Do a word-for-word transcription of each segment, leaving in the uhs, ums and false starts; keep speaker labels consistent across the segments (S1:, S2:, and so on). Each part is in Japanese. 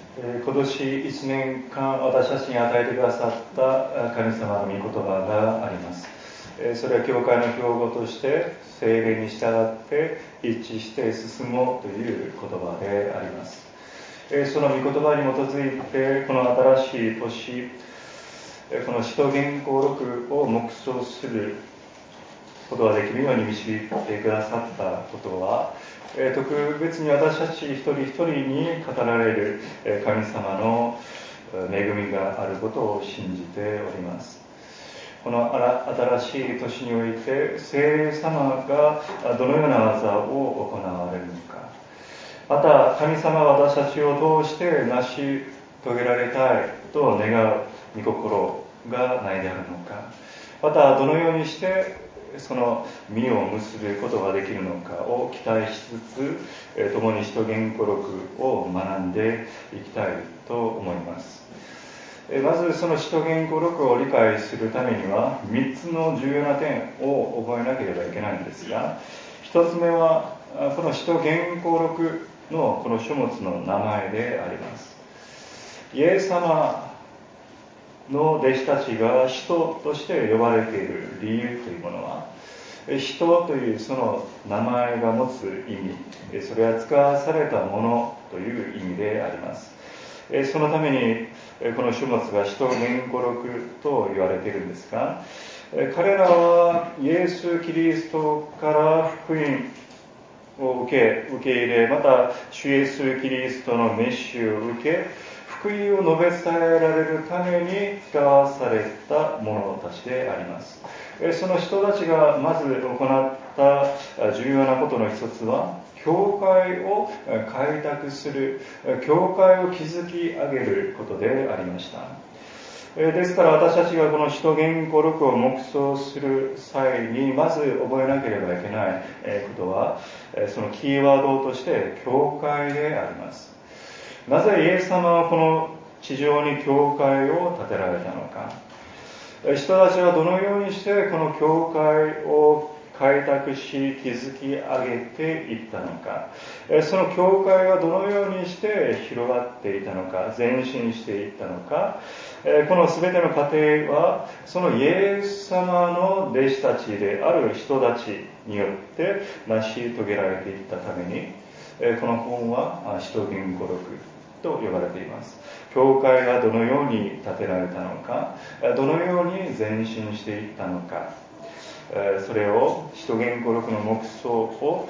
S1: 今年いちねんかん私たちに与えてくださった神様の御言葉があります。それは教会の標語として聖霊に従って一致して進もうという言葉であります。その御言葉に基づいてこの新しい年、この使徒言行録を黙想することができるように導いてくださったことは、特別に私たち一人一人に語られる神様の恵みがあることを信じております。この新しい年において聖霊様がどのような技を行われるのか、また神様が私たちを通して成し遂げられたいと願う御心が何であるのか、またどのようにしてその実を結ぶことができるのかを期待しつつ、共に使徒言行録を学んでいきたいと思います。まずその使徒言行録を理解するためにはみっつの重要な点を覚えなければいけないんですが、ひとつめはこの使徒言行録のこの書物の名前であります。イエス様の弟子たちが使徒として呼ばれている理由というものは、使徒というその名前が持つ意味、それは使わされたものという意味であります。そのためにこの書物が使徒言行録と言われているんですが、彼らはイエス・キリストから福音を受け、受け入れ、また主イエス・キリストの召しを受け、福音を述べ伝えられるために使わされた者たちであります。その人たちがまず行った重要なことの一つは、教会を開拓する、教会を築き上げることでありました。ですから私たちがこの使徒言行録を黙想する際にまず覚えなければいけないことは、そのキーワードとして教会であります。なぜイエス様はこの地上に教会を建てられたのか、人たちはどのようにしてこの教会を開拓し築き上げていったのか、その教会はどのようにして広がっていたのか、前進していったのか、この全ての過程はそのイエス様の弟子たちである人たちによって成し遂げられていったために、この本は使徒言行録と呼ばれています。教会がどのように建てられたのか、どのように前進していったのか、それを使徒言行録の黙想を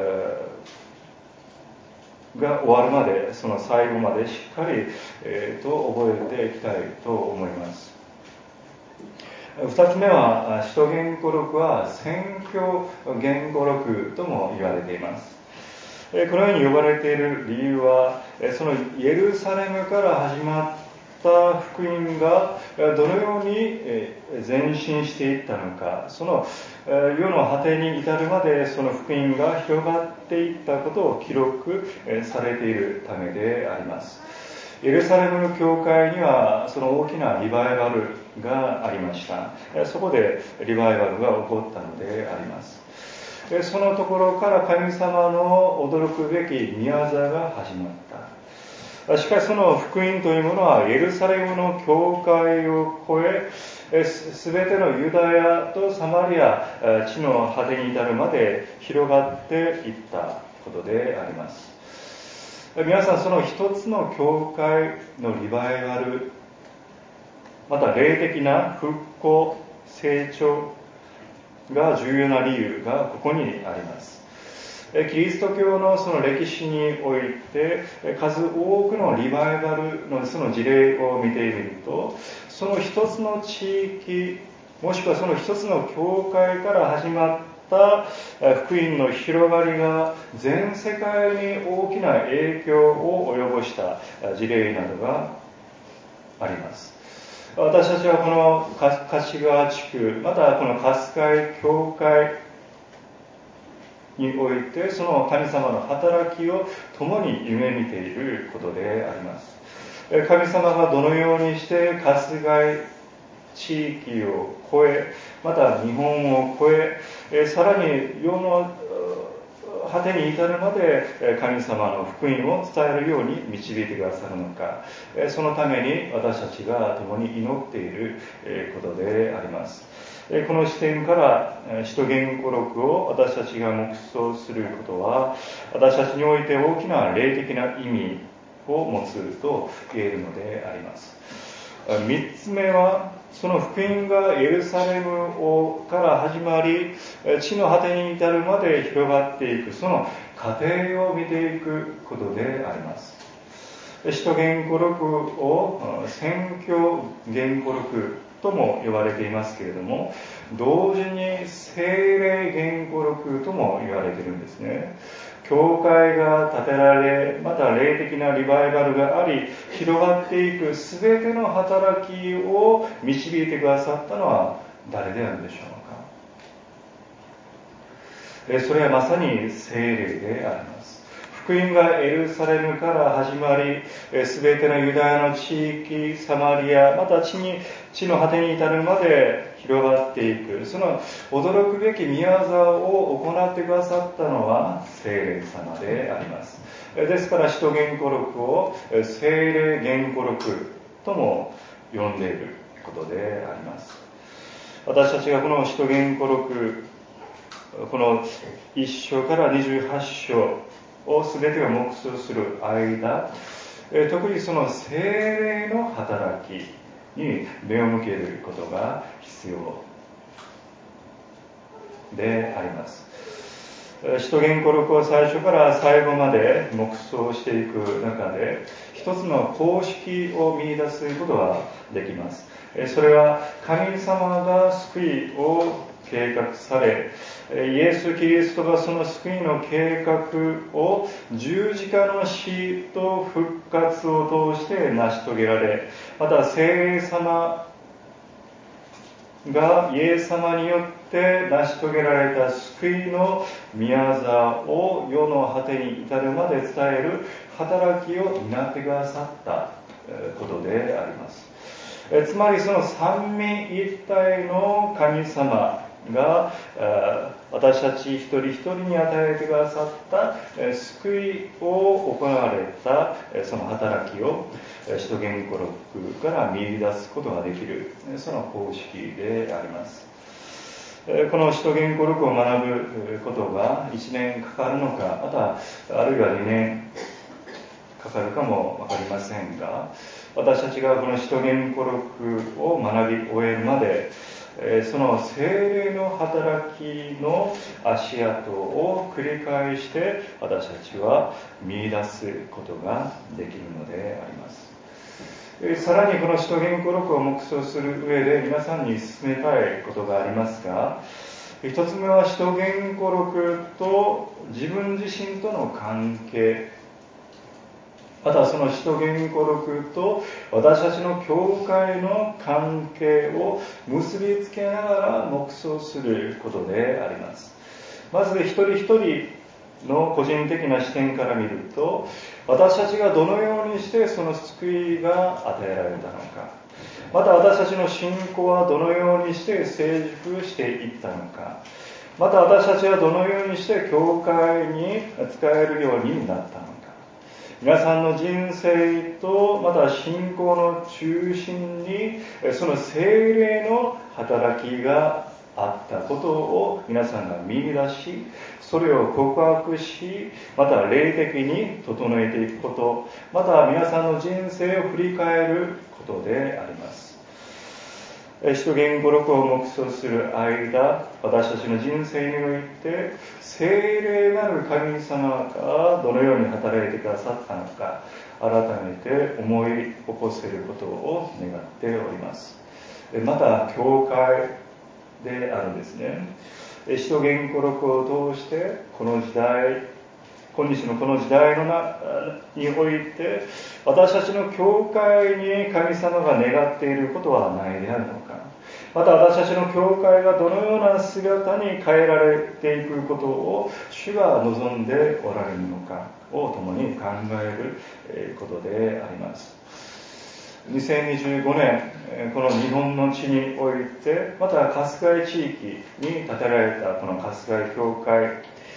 S1: が終わるまで、その最後までしっかり、えー、と覚えていきたいと思います。二つ目は、使徒言行録は宣教言行録とも言われています。このように呼ばれている理由は、そのイエルサレムから始まった福音がどのように前進していったのか、その世の果てに至るまでその福音が広がっていったことを記録されているためであります。イエルサレムの教会にはその大きなリバイバルがありました。そこでリバイバルが起こったのであります。そのところから神様の驚くべき御業が始まった。しかしその福音というものはエルサレムの教会を越え、すべてのユダヤとサマリア、地の果てに至るまで広がっていったことであります。皆さん、その一つの教会のリバイバル、また霊的な復興、成長が重要な理由がここにあります。キリスト教のその歴史において数多くのリバイバルのその事例を見てみると、その一つの地域もしくはその一つの教会から始まった福音の広がりが全世界に大きな影響を及ぼした事例などがあります。私たちはこの柏川地区、またこの春日井教会においてその神様の働きを共に夢見ていることであります。神様がどのようにして春日井地域を超え、また日本を超え、さらに世の果てに至るまで神様の福音を伝えるように導いてくださるのか、そのために私たちが共に祈っていることであります。この視点から使徒言語録を私たちが黙想することは、私たちにおいて大きな霊的な意味を持つと言えるのであります。三つ目は、その福音がエルサレムから始まり、地の果てに至るまで広がっていく、その過程を見ていくことであります。使徒言語録を宣教言語録とも呼ばれていますけれども、同時に聖霊言語録とも言われているんですね。教会が建てられ、また霊的なリバイバルがあり、広がっていくすべての働きを導いてくださったのは誰であるでしょうか。それはまさに聖霊であります。福音がエルサレムから始まり、すべてのユダヤの地域、サマリア、また地に、地の果てに至るまで広がっていく、その驚くべき宮沢を行ってくださったのは聖霊様であります。ですから使徒言語録を聖霊言語録とも呼んでいることであります。私たちがこの使徒言語録、このいっ章からにじゅうはち章を全てを黙想する間、特にその聖霊の働きに目を向けることが必要であります。使徒言語録を最初から最後まで黙想していく中で、一つの公式を見出すことができます。それは神様が救いを計画され、イエス・キリストがその救いの計画を十字架の死と復活を通して成し遂げられ、また聖霊様がイエス様によって成し遂げられた救いの宮座を世の果てに至るまで伝える働きを担ってくださったことであります。つまりその三位一体の神様が私たち一人一人に与えてくださった救いを行われたその働きを使徒言語録から見出すことができる、その方式であります。この使徒言語録を学ぶことがいちねんかかるのか、またあるいはにねんかかるかもわかりませんが、私たちがこの使徒言語録を学び終えるまで、その聖霊の働きの足跡を繰り返して私たちは見出すことができるのであります。さらにこの使徒言語録を黙想する上で皆さんに進めたいことがありますが、一つ目は使徒言語録と自分自身との関係、またその使徒言語録と私たちの教会の関係を結びつけながら黙想することであります。まず一人一人の個人的な視点から見ると、私たちがどのようにしてその救いが与えられたのか、また私たちの信仰はどのようにして成熟していったのか、また私たちはどのようにして教会に使えるようになったのか、皆さんの人生とまた信仰の中心にその聖霊の働きがあったことを皆さんが見出し、それを告白し、また霊的に整えていくこと、また皆さんの人生を振り返ることであります。使徒言語録を黙想する間、私たちの人生において聖霊なる神様がどのように働いてくださったのか、改めて思い起こせることを願っております。また教会であるんですね。使徒言語録を通してこの時代、今日のこの時代のなにおいて私たちの教会に神様が願っていることはないであるのか、また私たちの教会がどのような姿に変えられていくことを主が望んでおられるのかを共に考えることであります。にせんにじゅうごねん、この日本の地において、また春日井地域に建てられたこの春日井教会、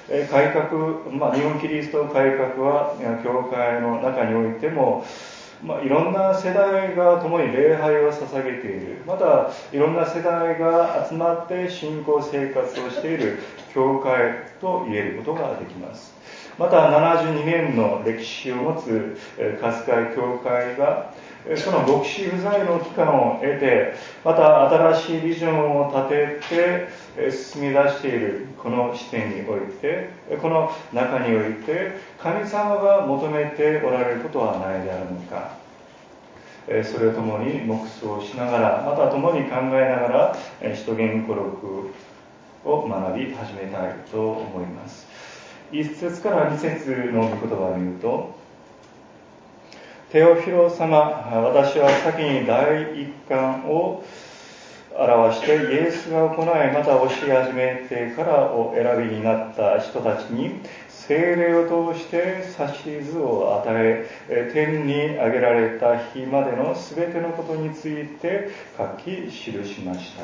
S1: 改革、まあ、日本キリスト改革は教会の中においても、まあ、いろんな世代が共に礼拝を捧げている、またいろんな世代が集まって信仰生活をしている教会と言えることができます。またななじゅうにねんの歴史を持つ春日井教会がその牧師不在の期間を得て、また新しいビジョンを立てて進み出しているこの視点において、この中において神様が求めておられることはないであるのか、それを共に黙想しながら、また共に考えながら使徒言語録を学び始めたいと思います。一節から二節の御言葉を見ると、テオフィロ様、私は先に第一巻を表してイエスが行い、また教え始めてからお選びになった人たちに聖霊を通して指図を与え、天に上げられた日までのすべてのことについて書き記しました。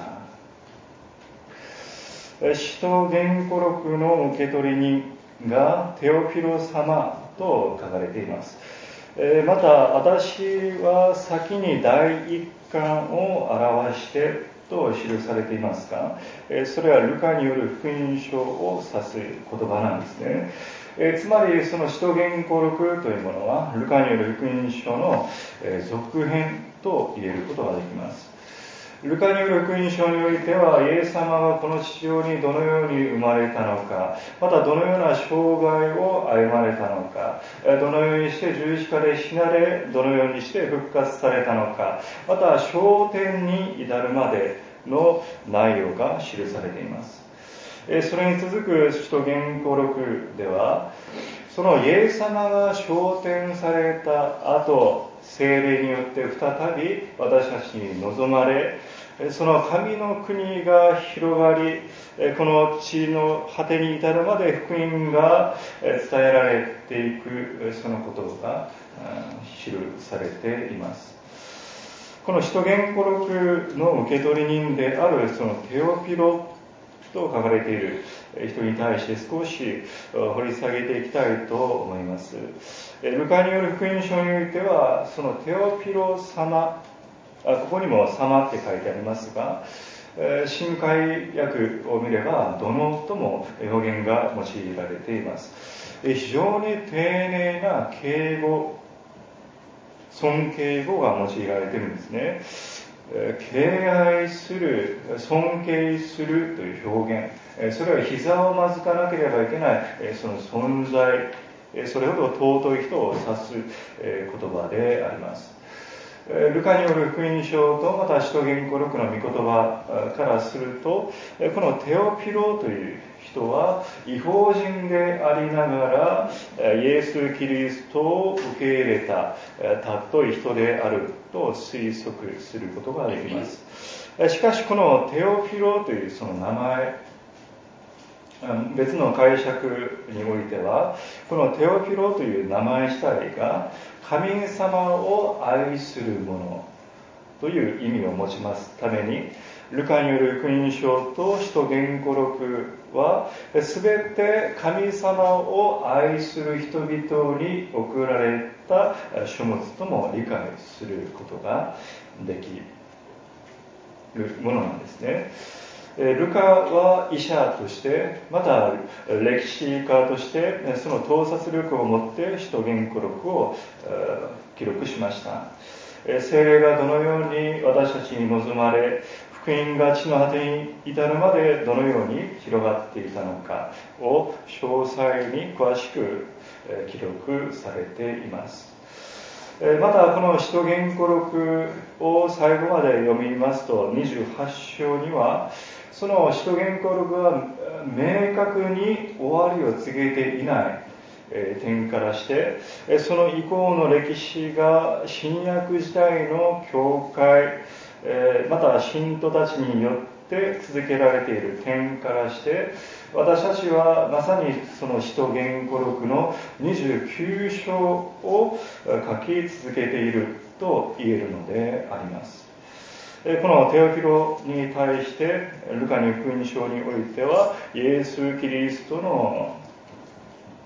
S1: 使徒言語録の受け取り人がテオフィロ様と書かれています。また、私は先に第一巻を表してと記されていますが、それはルカによる福音書を指す言葉なんですね。つまり、その使徒言語録というものは、ルカによる福音書の続編と言えることができます。ルカによる福音書においては、イエス様がこの地上にどのように生まれたのか、またどのような生涯を歩まれたのか、どのようにして十字架で死なれ、どのようにして復活されたのか、また昇天に至るまでの内容が記されています。それに続く使徒言語録では、そのイエス様が昇天された後、聖霊によって再び私たちに望まれ、その神の国が広がり、この地の果てに至るまで福音が伝えられていく、そのことが記されています。この使徒言語録の受け取り人であるそのテオフィロと書かれている人に対して少し掘り下げていきたいと思います。ルカによる福音書においては、そのテオフィロ様、ここにも様って書いてありますが、新海訳を見ればどのとも表現が用いられています。非常に丁寧な敬語、尊敬語が用いられているんですね。敬愛する、尊敬するという表現、それは膝をまずかなければいけないその存在、それほど尊い人を指す言葉であります。ルカによる福音書とまた使徒言語録の御言葉からすると、このテオフィロという人は異邦人でありながらイエス・キリストを受け入れた尊い人であると推測することができます。しかしこのテオフィロというその名前、別の解釈においては、このテオフィロという名前自体が神様を愛する者という意味を持ちますために、ルカによる福音書と使徒言語録はすべて神様を愛する人々に送られた書物とも理解することができるものなんですね。ルカは医者として、また歴史家としてその洞察力を持って使徒言語録を記録しました。聖霊がどのように私たちに望まれ、福音が地の果てに至るまでどのように広がっていたのかを詳細に詳しく記録されています。またこの使徒言語録を最後まで読みますと、にじゅうはち章にはその使徒言語録は明確に終わりを告げていない点からして、その以降の歴史が新約時代の教会、また信徒たちによって続けられている点からして、私たちはまさにその使徒言語録のにじゅうきゅう章を書き続けていると言えるのであります。このテオフィロに対してルカに福音書においてはイエス・キリストの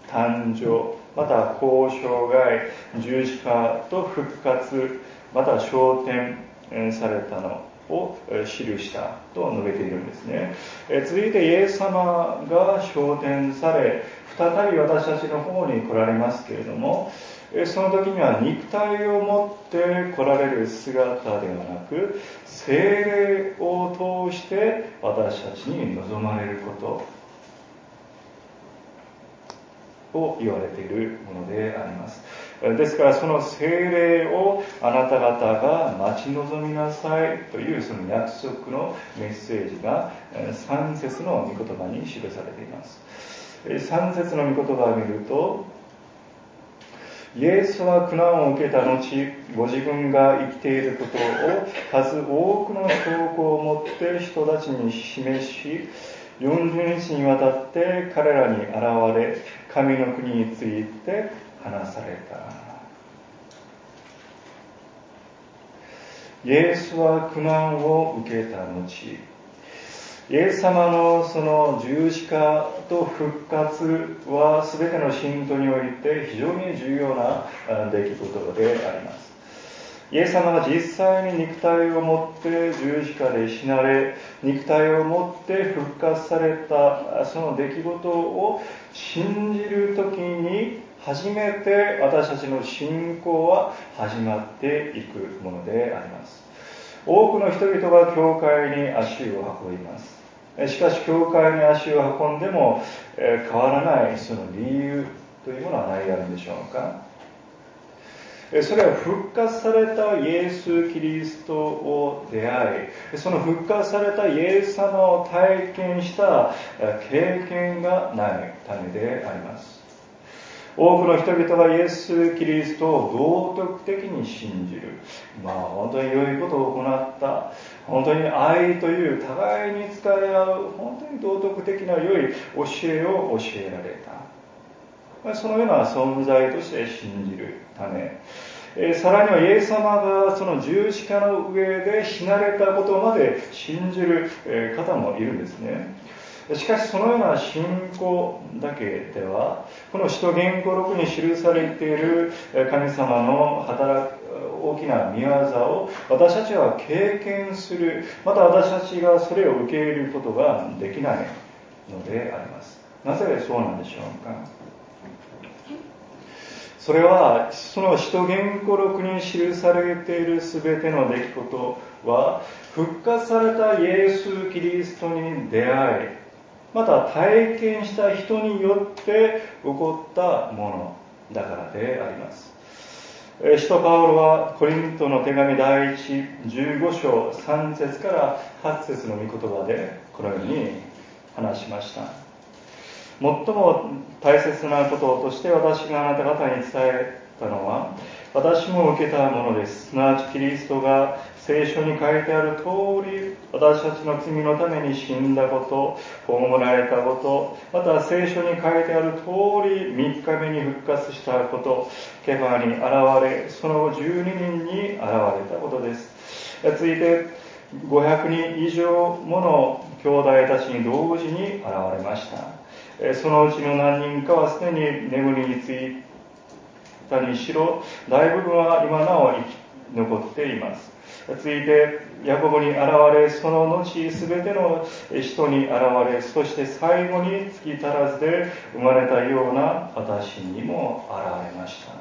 S1: 誕生、また交渉外、十字架と復活、また昇天されたのを記したと述べているんですね。続いてイエス様が昇天され、再び私たちの方に来られますけれども、その時には肉体を持って来られる姿ではなく、聖霊を通して私たちに望まれることを言われているものであります。ですからその聖霊をあなた方が待ち望みなさいというその約束のメッセージがさん節の御言葉に記されています。さん節の御言葉を見ると、イエスは苦難を受けた後、ご自分が生きていることを数多くの証拠をもって人たちに示し、よんじゅうにちにわたって彼らに現れ、神の国について話された。イエスは苦難を受けた後、イエス様のその十字架と復活は全ての信徒において非常に重要な出来事であります。イエス様が実際に肉体を持って十字架で死なれ、肉体を持って復活されたその出来事を信じるときに初めて私たちの信仰は始まっていくものであります。多くの人々が教会に足を運びます。しかし教会に足を運んでも変わらないその理由というものは何であるんでしょうか。それは復活されたイエス・キリストを出会い、その復活されたイエス様を体験した経験がないためであります。多くの人々はイエス・キリストを道徳的に信じる。まあ本当に良いことを行った。本当に愛という互いに使い合う本当に道徳的な良い教えを教えられた。そのような存在として信じるため、えさらにはイエス様がその十字架の上で死なれたことまで信じる方もいるんですね。しかしそのような信仰だけでは、この使徒言語録に記されている神様の働く大きな御業を私たちは経験する、また私たちがそれを受け入れることができないのであります。なぜそうなんでしょうか。それはその使徒言語録に記されているすべての出来事は、復活されたイエス・キリストに出会い、また体験した人によって起こったものだからであります。使徒パウロはコリントの手紙第一じゅうご章さん節からはち節の御言葉でこのように話しました。最も大切なこととして私があなた方に伝えたのは、私も受けたものです。すなわちキリストが聖書に書いてある通り、私たちの罪のために死んだこと、葬られたこと、また聖書に書いてある通りみっかめに復活したこと、ケファに現れ、その後じゅうににんに現れたことです。続いてごひゃくにん以上もの兄弟たちに同時に現れました。そのうちの何人かはすでに眠りについたにしろ、大部分は今なお生き残っています。続いてヤコブに現れ、その後すべての人に現れ、そして最後に月足らずで生まれたような私にも現れました。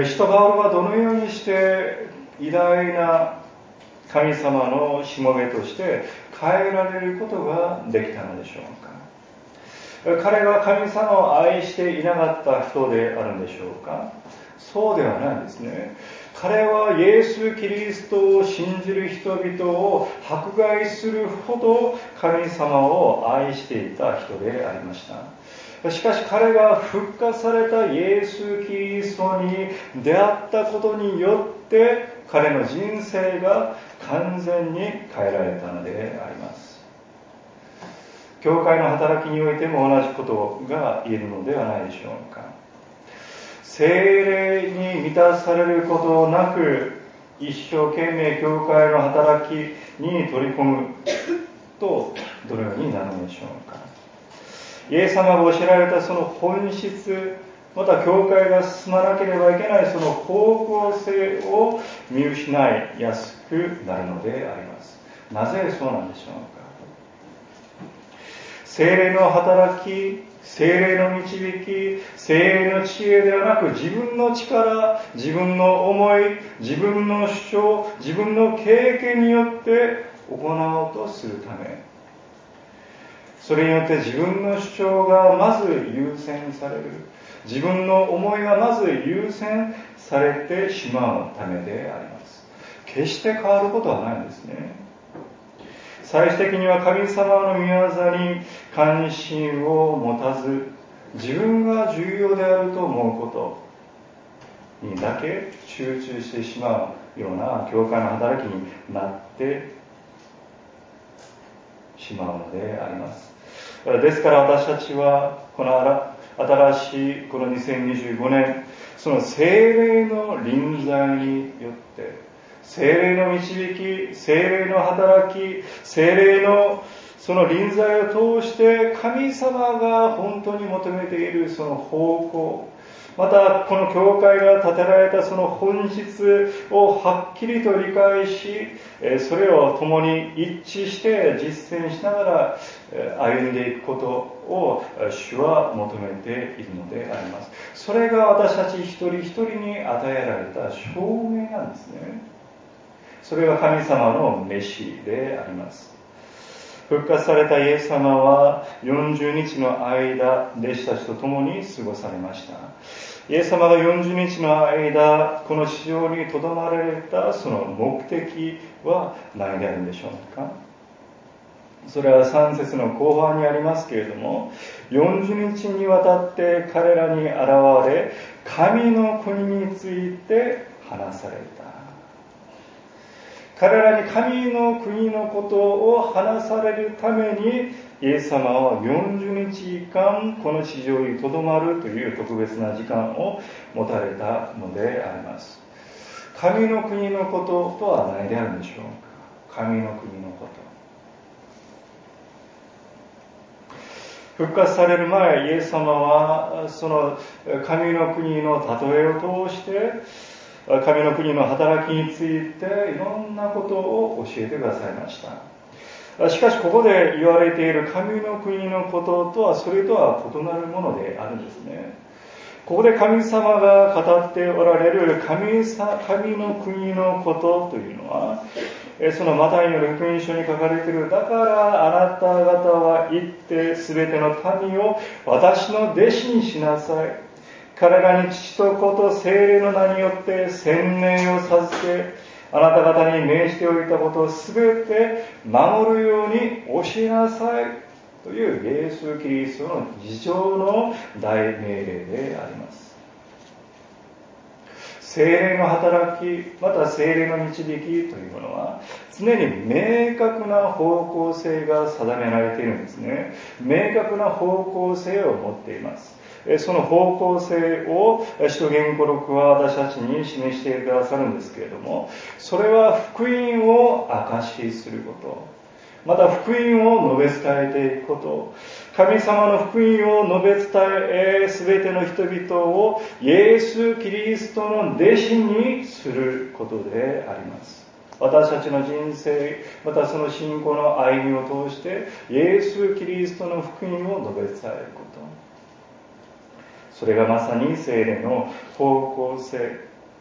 S1: 使徒パウロはどのようにして偉大な神様のしもべとして変えられることができたのでしょうか。彼は神様を愛していなかった人であるんでしょうか。そうではないんですね。彼はイエス・キリストを信じる人々を迫害するほど神様を愛していた人でありました。しかし彼が復活されたイエス・キリストに出会ったことによって彼の人生が完全に変えられたのであります。教会の働きにおいても同じことが言えるのではないでしょうか。聖霊に満たされることなく一生懸命教会の働きに取り込むとどのようになるのでしょうか。 イエス様がおっしゃられたその本質、また教会が進まなければいけないその方向性を見失いやすくなるのであります。なぜそうなんでしょうか。聖霊の働き、聖霊の導き、聖霊の知恵ではなく、自分の力、自分の思い、自分の主張、自分の経験によって行おうとするため、それによって自分の主張がまず優先される、自分の思いがまず優先されてしまうためであります。決して変わることはないんですね。最終的には神様の御業に関心を持たず、自分が重要であると思うことにだけ集中してしまうような教会の働きになってしまうのであります。ですから私たちはこの新しいこのにせんにじゅうごねん、その聖霊の臨在によって聖霊の導き、聖霊の働き、聖霊のその臨在を通して神様が本当に求めているその方向、またこの教会が建てられたその本質をはっきりと理解し、それを共に一致して実践しながら歩んでいくことを主は求めているのであります。それが私たち一人一人に与えられた証明なんですね。それが神様の召しであります。復活されたイエス様はよんじゅうにちの間、弟子たちと共に過ごされました。イエス様がよんじゅうにちの間、この地上にとどまられたその目的は何であるんでしょうか。それはさん節の後半にありますけれども、よんじゅうにちにわたって彼らに現れ、神の国について話された。彼らに神の国のことを話されるために、イエス様はよんじゅうにちかんこの地上にとどまるという特別な時間を持たれたのであります。神の国のこととは何であるんでしょうか。神の国のこと。復活される前、イエス様はその神の国の例えを通して神の国の働きについていろんなことを教えてくださいました。しかしここで言われている神の国のこととはそれとは異なるものであるんですね。ここで神様が語っておられる 神, 神の国のことというのは、そのマタイによる福音書に書かれている、だからあなた方は行ってすべての民を私の弟子にしなさい。彼らに父と子と聖霊の名によって洗礼を授け、あなた方に命じておいたことをすべて守るように教えなさいというイエス・キリストの事情の大命令であります。聖霊の働き、また聖霊の導きというものは常に明確な方向性が定められているんですね。明確な方向性を持っています。その方向性を使徒言語録は私たちに示してくださるんですけれども、それは福音を証しすること、また福音を述べ伝えていくこと、神様の福音を述べ伝え、すべての人々をイエス・キリストの弟子にすることであります。私たちの人生、またその信仰の歩みを通してイエス・キリストの福音を述べ伝えること、それがまさに聖霊の方向性。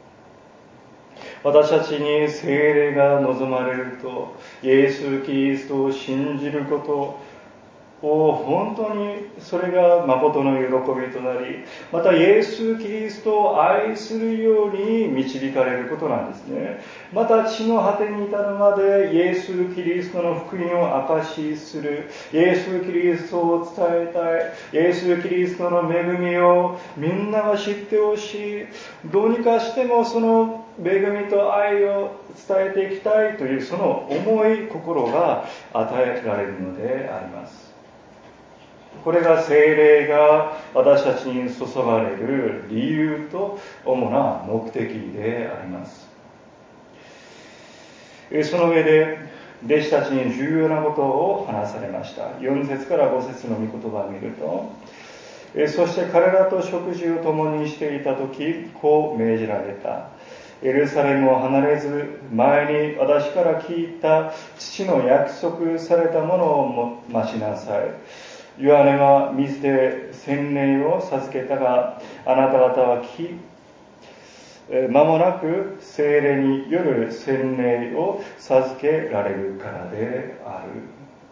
S1: 私たちに聖霊が望まれると、イエス・キリストを信じることを本当にそれが誠の喜びとなり、またイエス・キリストを愛するように導かれることなんですね。また地の果てに至るまでイエス・キリストの福音を証しする、イエス・キリストを伝えたい、イエス・キリストの恵みをみんなが知ってほしい、どうにかしてもその恵みと愛を伝えていきたいというその重い心が与えられるのであります。これが聖霊が私たちに注がれる理由と主な目的であります。その上で弟子たちに重要なことを話されました。よん節からご節の御言葉を見ると、そして彼らと食事を共にしていたとき、こう命じられた。エルサレムを離れず、前に私から聞いた父の約束されたものを待ちなさい。ヨハネは水で洗礼を授けたが、あなた方はき間もなく聖霊による洗礼を授けられるからである。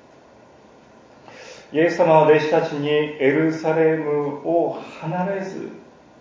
S1: イエス様は弟子たちにエルサレムを離れず、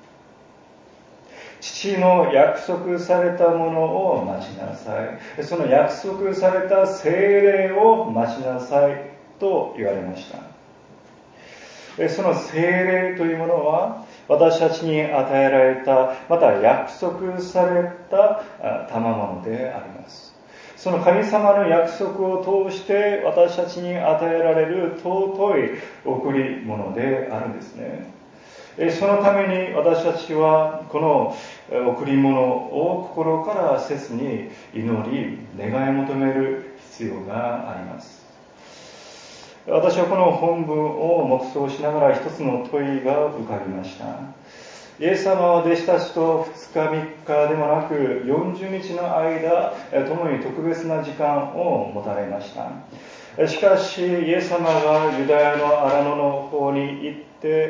S1: 父の約束されたものを待ちなさい。その約束された聖霊を待ちなさいと言われました。その聖霊というものは私たちに与えられた、また約束された賜物であります。その神様の約束を通して私たちに与えられる尊い贈り物であるんですね。そのために私たちはこの贈り物を心から切に祈り願い求める必要があります。私はこの本文を黙想しながら一つの問いが浮かびました。イエス様は弟子たちとふつかみっかでもなくよんじゅうにちの間、共に特別な時間を持たれました。しかし、イエス様がユダヤの荒野の方に行って、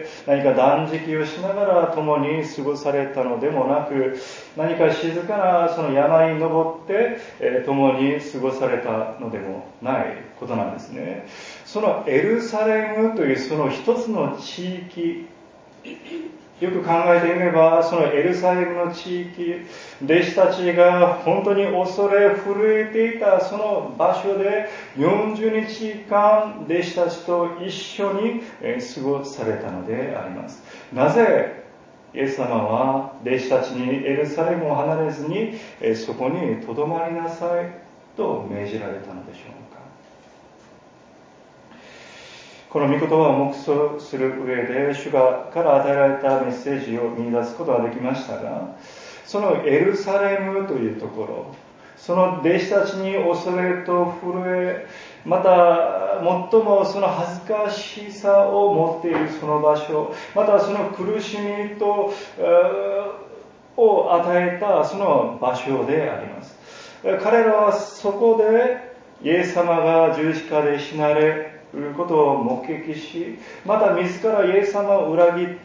S1: 何か断食をしながら共に過ごされたのでもなく、何か静かなその山に登って、共に過ごされたのでもないことなんですね。そのエルサレムというその一つの地域、よく考えてみれば、そのエルサレムの地域、弟子たちが本当に恐れ震えていたその場所でよんじゅうにちかん弟子たちと一緒に過ごされたのであります。なぜイエス様は弟子たちにエルサレムを離れずにそこに留まりなさいと命じられたのでしょうか。この御言葉を黙想する上で主がから与えられたメッセージを見出すことができましたが、そのエルサレムというところ、その弟子たちに恐れと震え、また最もその恥ずかしさを持っているその場所、またその苦しみとを与えたその場所であります。彼らはそこでイエス様が十字架で死なれることを目撃し、また自らイエス様を裏切った、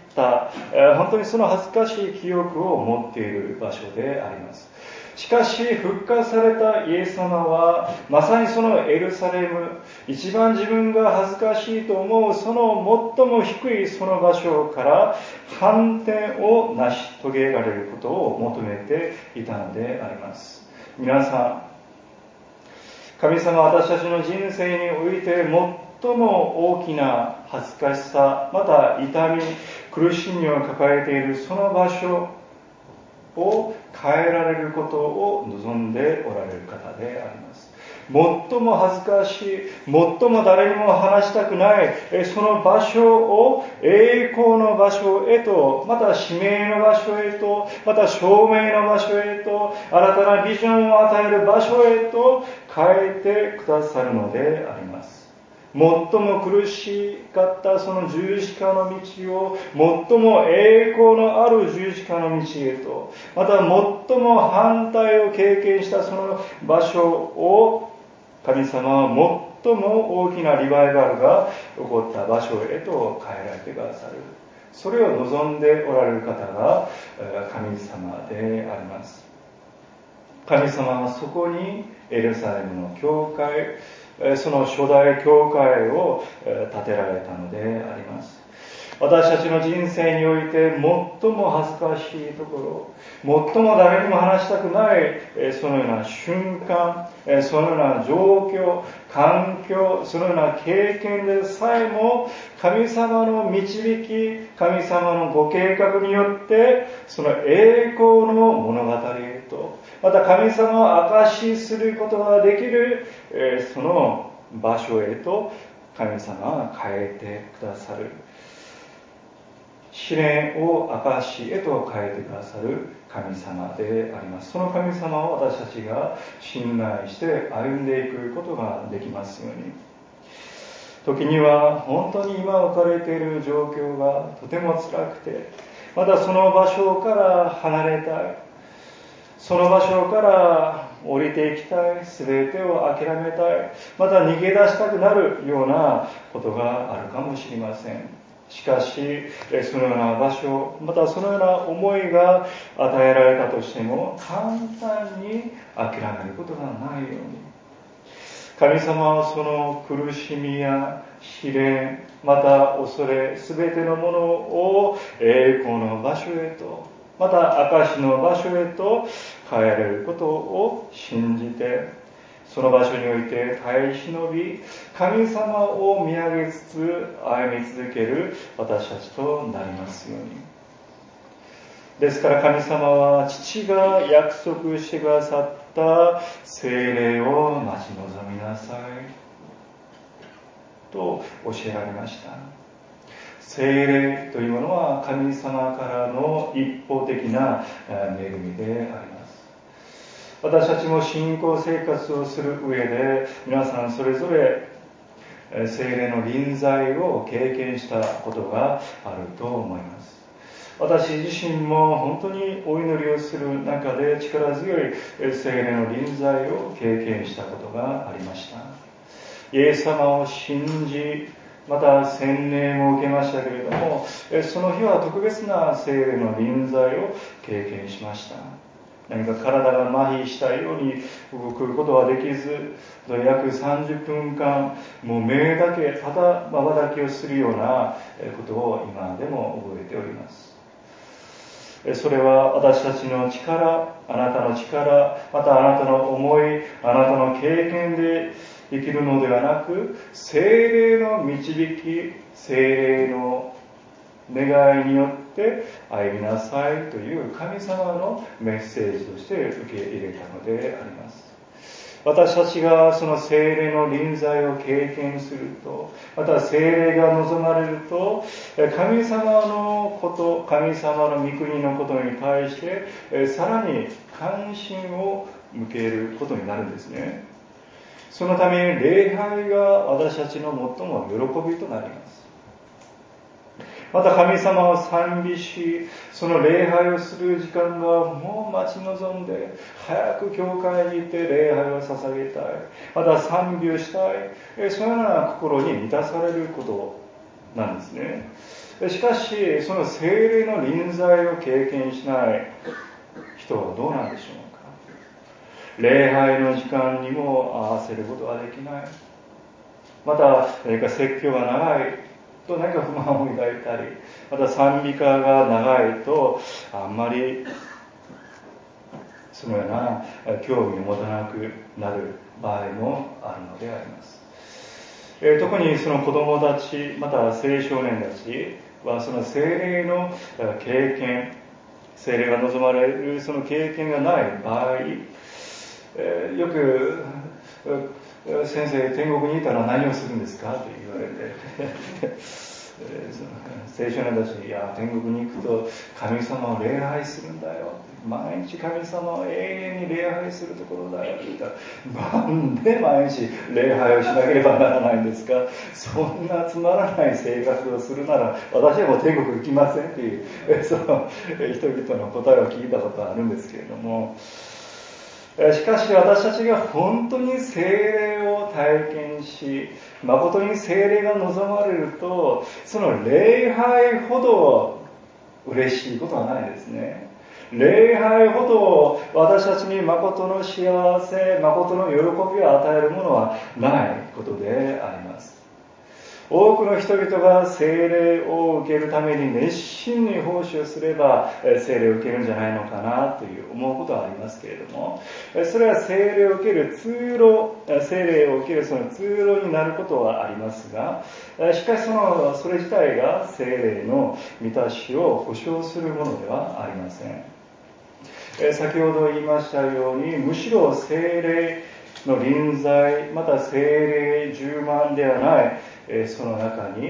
S1: 本当にその恥ずかしい記憶を持っている場所であります。しかし復活されたイエス様はまさにそのエルサレム、一番自分が恥ずかしいと思うその最も低いその場所から反転を成し遂げられることを求めていたのであります。皆さん、神様は私たちの人生において最も大きな恥ずかしさ、また痛み、苦しみを抱えているその場所を変えられることを望んでおられる方であります。最も恥ずかしい、最も誰にも話したくないその場所を栄光の場所へと、また使命の場所へと、また証明の場所へと、新たなビジョンを与える場所へと変えてくださるのであります。最も苦しかったその十字架の道を、最も栄光のある十字架の道へと、また最も反対を経験したその場所を、神様は最も大きなリバイバルが起こった場所へと変えられてくださる。それを望んでおられる方が神様であります。神様はそこにエルサレムの教会、その初代教会を建てられたのであります。私たちの人生において最も恥ずかしいところ、最も誰にも話したくないそのような瞬間、そのような状況、環境、そのような経験でさえも神様の導き、神様のご計画によってその栄光の物語へと、また神様を証しすることができるその場所へと神様が変えてくださる。 試練を証へと変えてくださる神様であります。その神様を私たちが信頼して歩んでいくことができますように。時には本当に今置かれている状況がとても辛くて、またその場所から離れたい、その場所から降りていきたい、すべてを諦めたい、また逃げ出したくなるようなことがあるかもしれません。しかし、そのような場所、またそのような思いが与えられたとしても、簡単に諦めることがないように。神様はその苦しみや試練、また恐れ、すべてのものを栄光の場所へと、また証の場所へと変えられることを信じて、その場所において耐え忍び、神様を見上げつつ歩み続ける私たちとなりますように。ですから神様は父が約束してくださった聖霊を待ち望みなさいと教えられました。聖霊というものは神様からの一方的な恵みであります。私たちも信仰生活をする上で、皆さんそれぞれ聖霊の臨在を経験したことがあると思います。私自身も本当にお祈りをする中で力強い聖霊の臨在を経験したことがありました。イエス様を信じ、また洗礼も受けましたけれども、その日は特別な聖霊の臨在を経験しました。何か体が麻痺したように動くことはできず、約さんじゅっぷんかん、もう目だけ、ただ瞬きをするようなことを今でも覚えております。それは私たちの力、あなたの力、またあなたの思い、あなたの経験で生きるのではなく、聖霊の導き、聖霊の願いによって歩みなさいという神様のメッセージとして受け入れたのであります。私たちがその聖霊の臨在を経験すると、また聖霊が望まれると、神様のこと、神様の御国のことに対してさらに関心を向けることになるんですね。そのため礼拝が私たちの最も喜びとなります。また神様を賛美し、その礼拝をする時間がもう待ち望んで、早く教会に行って礼拝を捧げたい、また賛美をしたい、そのような心に満たされることなんですね。しかし、その聖霊の臨在を経験しない人はどうなんでしょうか。礼拝の時間にも合わせることができない。また、何か説教が長いと何か不満を抱いたり、また賛美歌が長いとあんまりそのような興味を持たなくなる場合もあるのであります。えー、特にその子供たち、また青少年たちはその聖霊の経験、聖霊が望まれるその経験がない場合、えー、よく先生、天国にいたら何をするんですかと言われて青少年たち、いや天国に行くと神様を礼拝するんだよ、毎日神様を永遠に礼拝するところだよって言ったら、なんで毎日礼拝をしなければならないんですか、そんなつまらない生活をするなら私はもう天国行きませんっていうその人々の答えを聞いたことがあるんですけれども、しかし私たちが本当に聖霊を体験し、誠に聖霊が望まれると、その礼拝ほど嬉しいことはないですね。礼拝ほど私たちに誠の幸せ、誠の喜びを与えるものはないことであります。多くの人々が聖霊を受けるために熱心に奉仕をすれば聖霊を受けるんじゃないのかなという思うことはありますけれども、それは聖霊を受ける通路、聖霊を受けるその通路になることはありますが、しかしそのそれ自体が聖霊の満たしを保証するものではありません。先ほど言いましたように、むしろ聖霊の臨在、また聖霊充満ではないその中に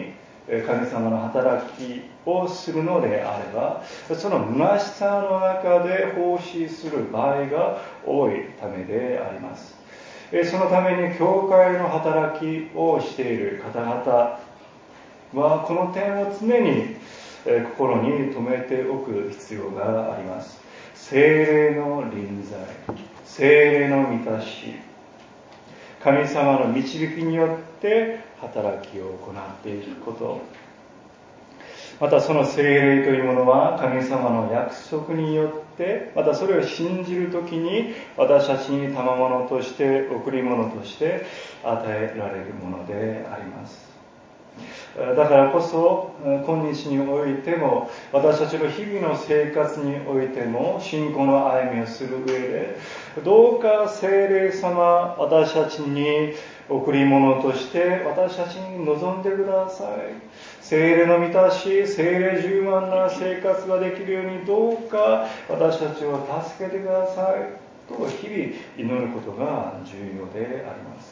S1: 神様の働きをするのであれば、その虚しさの中で奉仕する場合が多いためであります。そのために教会の働きをしている方々はこの点を常に心に留めておく必要があります。聖霊の臨在、聖霊の満たし、神様の導きによって働きを行っていくこと、またその聖霊というものは神様の約束によって、またそれを信じるときに私たちに賜物として贈り物として与えられるものであります。だからこそ今日においても私たちの日々の生活においても信仰の歩みをする上で、どうか聖霊様、私たちに贈り物として私たちに望んでください。聖霊の満たし、聖霊充満な生活ができるようにどうか私たちを助けてくださいと日々祈ることが重要であります。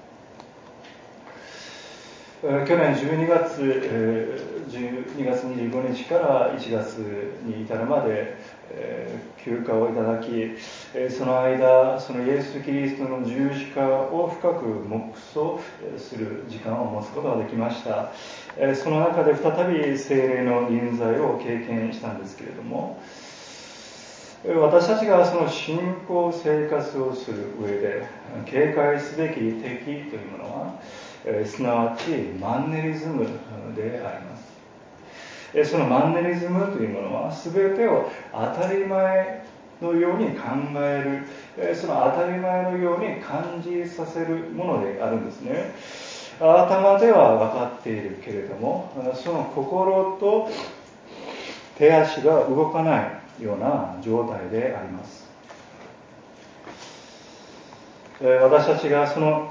S1: 去年じゅうにがつ、じゅうにがつにじゅうごにちからいちがつに至るまで休暇をいただき、その間、そのイエス・キリストの十字架を深く黙想する時間を持つことができました。その中で再び聖霊の臨在を経験したんですけれども、私たちがその信仰生活をする上で警戒すべき敵というものは、すなわちマンネリズムであります。そのマンネリズムというものは全てを当たり前のように考える、その当たり前のように感じさせるものであるんですね。頭では分かっているけれども、その心と手足が動かないような状態であります。私たちがその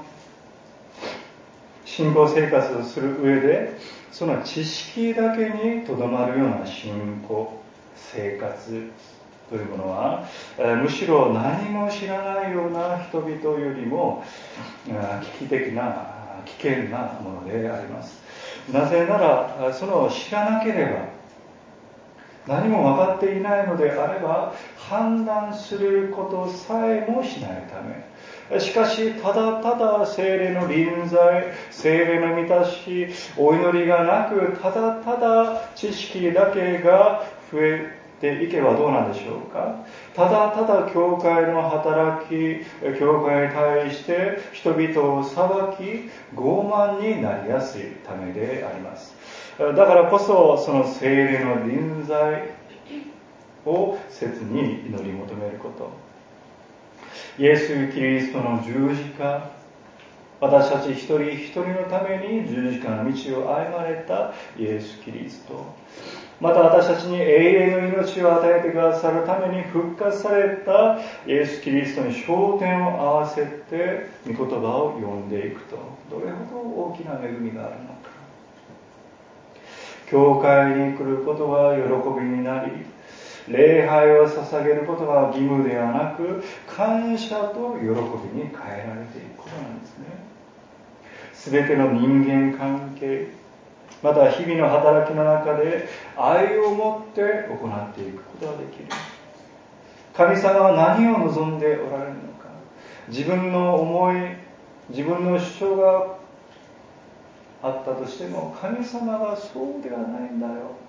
S1: 信仰生活をする上で、その知識だけにとどまるような信仰生活というものは、むしろ何も知らないような人々よりも危機的な危険なものであります。なぜなら、その知らなければ、何も分かっていないのであれば判断することさえもしないため、しかしただただ聖霊の臨在、聖霊の満たし、お祈りがなく、ただただ知識だけが増えていけばどうなんでしょうか。ただただ教会の働き、教会に対して人々を裁き、傲慢になりやすいためであります。だからこそ、その聖霊の臨在を切に祈り求めること。イエス・キリストの十字架、私たち一人一人のために十字架の道を歩まれたイエス・キリスト、また私たちに永遠の命を与えてくださるために復活されたイエス・キリストに焦点を合わせて御言葉を読んでいくと、どれほど大きな恵みがあるのか。教会に来ることが喜びになり、礼拝を捧げることが義務ではなく、感謝と喜びに変えられていくことなんですね。すべての人間関係、また日々の働きの中で愛を持って行っていくことができる。神様は何を望んでおられるのか。自分の思い、自分の主張があったとしても、神様はそうではないんだよ。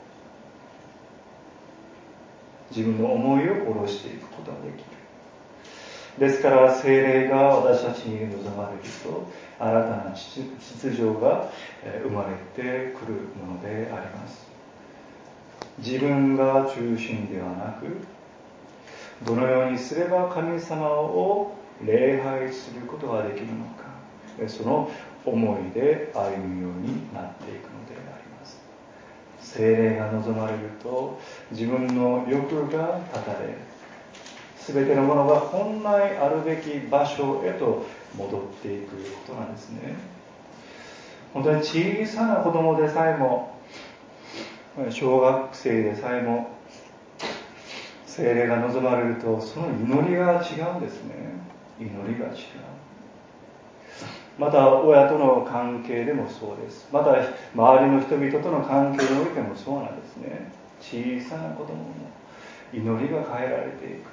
S1: 自分の思いを下ろしていくことができる。ですから聖霊が私たちに望まれると、新たな秩序が生まれてくるものであります。自分が中心ではなく、どのようにすれば神様を礼拝することができるのか、その思いで歩むようになっていくのであります。聖霊が望まれると、自分の欲が断たれ、すべてのものが本来あるべき場所へと戻っていくことなんですね。本当に小さな子供でさえも、小学生でさえも、聖霊が望まれると、その祈りが違うんですね。祈りが違う。 また親との関係でもそうです。また周りの人々との関係においてもそうなんですね。小さな子供も祈りが変えられていく。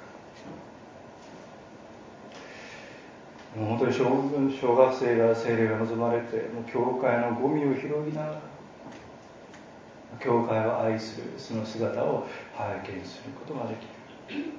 S1: もう本当に 小, 小学生が聖霊が望まれて、もう教会のゴミを拾いながら教会を愛するその姿を拝見することができる。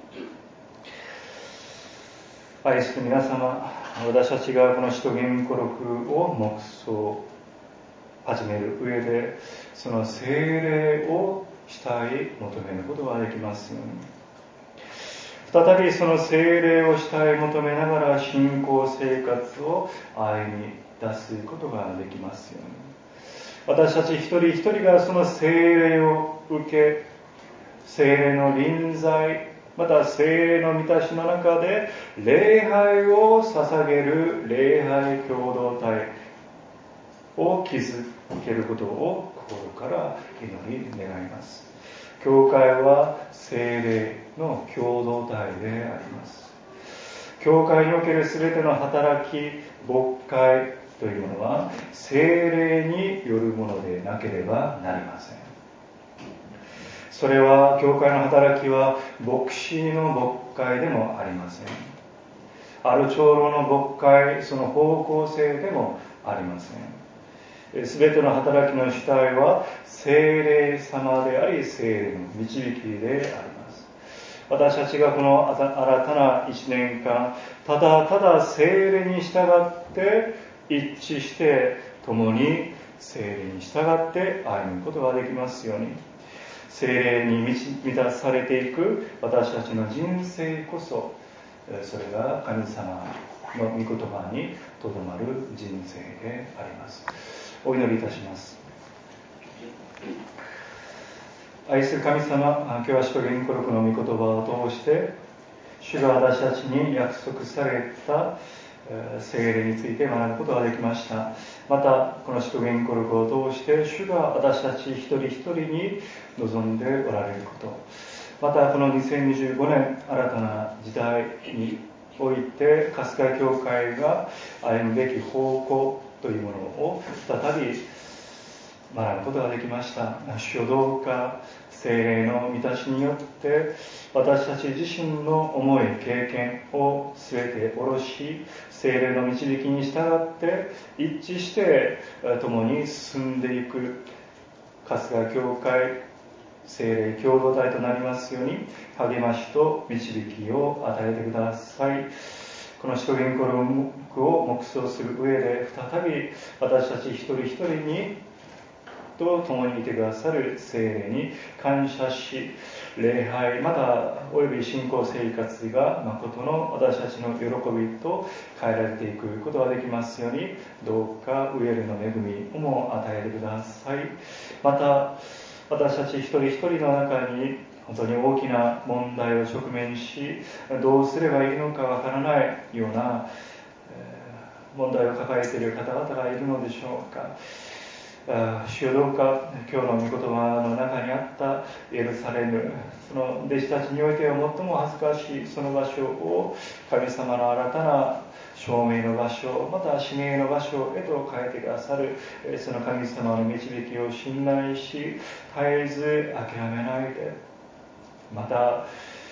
S1: 愛する皆様、私たちがこの使徒言語録を黙想始める上で、その聖霊を主体求めることができますように。再びその聖霊を主体求めながら信仰生活を歩み出すことができますように。私たち一人一人がその聖霊を受け、聖霊の臨在、また聖霊の満たしの中で礼拝を捧げる礼拝共同体を築けることを心から祈り願います。教会は聖霊の共同体であります。教会におけるすべての働き、牧会というものは聖霊によるものでなければなりません。それは教会の働きは牧師の牧会でもありません。ある長老の牧会、その方向性でもありません。すべての働きの主体は聖霊様であり、聖霊の導きであります。私たちがこの新たな一年間、ただただ聖霊に従って一致して共に聖霊に従って歩むことができますように。聖霊に満たされていく私たちの人生こそ、それが神様の御言葉にとどまる人生であります。お祈りいたします。愛する神様、今日は使徒言語録の御言葉を通して主が私たちに約束された聖霊について学ぶことができました。またこの使徒言語録を通して主が私たち一人一人に望んでおられること、またこのにせんにじゅうごねん新たな時代において春日教会が歩むべき方向というものを再び学ぶことができました。主よ、どうか聖霊の満たしによって私たち自身の思い経験を全て下ろし、聖霊の導きに従って一致して共に進んでいく春日教会聖霊共同体となりますように励ましと導きを与えてください。この使徒言語録を黙想する上で再び私たち一人一人にと共にいてくださる聖霊に感謝し、礼拝またおよび信仰生活が誠の私たちの喜びと変えられていくことができますように、どうか上への恵みをも与えてください。また私たち一人一人の中に本当に大きな問題を直面し、どうすればいいのかわからないような問題を抱えている方々がいるのでしょうか。主よ、どうか今日の御言葉の中にあったエルサレム、その弟子たちにおいては最も恥ずかしいその場所を神様の新たな証明の場所、また指名の場所へと変えてくださる、その神様の導きを信頼し、絶えず諦めないで、また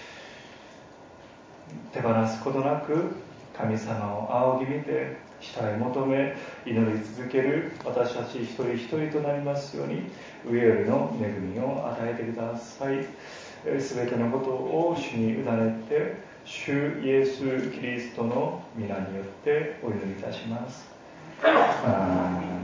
S1: 手放すことなく神様を仰ぎ見て主体求め祈り続ける私たち一人一人となりますように、上よりの恵みを与えてください。すべてのことを主に委ねて、主イエス・キリストの皆によってお祈りいたします。アーメン。